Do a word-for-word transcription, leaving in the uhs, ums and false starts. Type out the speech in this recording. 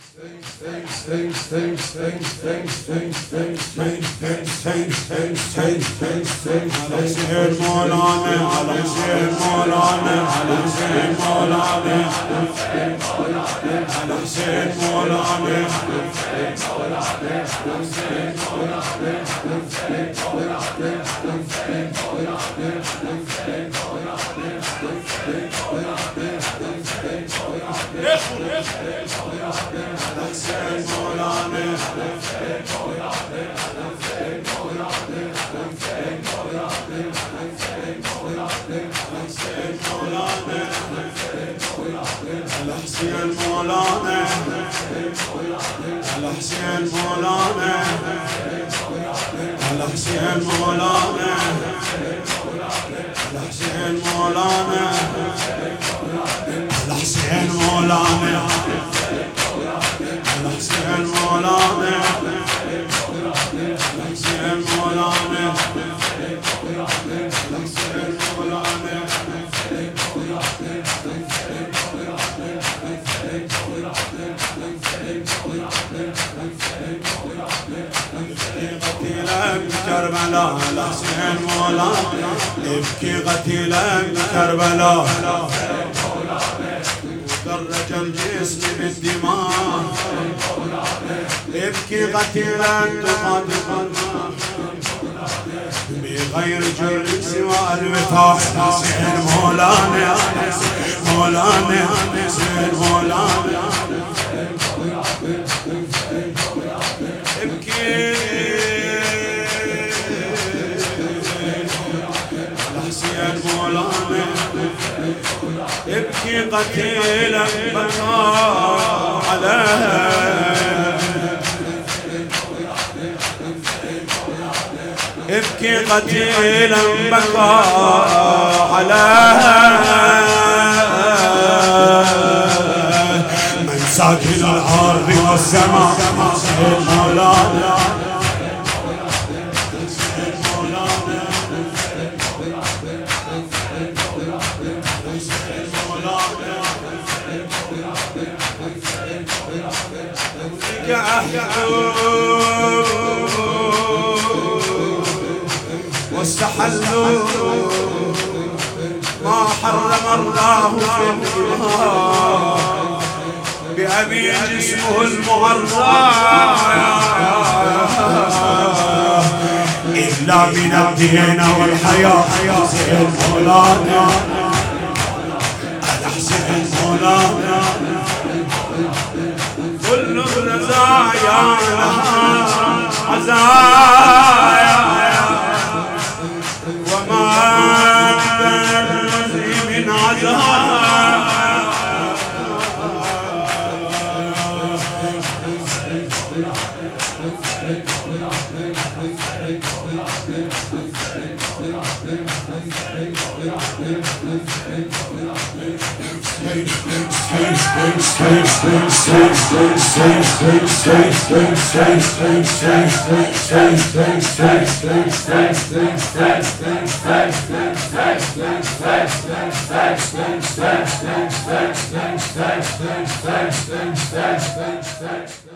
حسين مولانا على حسين مولانا على حسين مولانا على حسين مولانا حسين مولانا على حسين مولانا على حسين مولانا على حسين مولانا على حسين مولانا على حسين مولانا على حسين مولانا كربلاء حسين مولانا ابكي قتيلا بكربلاء درج الجسم بالدماء ابكي قتيلا تقاتل بغير جرد سوى الوفاء حسين مولانا مولانا حسين مولانا ابكي حسين مولانا ابكي قتيلا بكى عليه ابكي قتيلا بكى عليه من ساكن الارض والسماء حسين مولانا واستحلوا ما حرم الله في النهار بأبي جسمه المعرض إلا من الدين والحياة حسين مولانا على حسين مولانا كل الرزايا لها عزايا وما بالرزي من عزايا Thanks,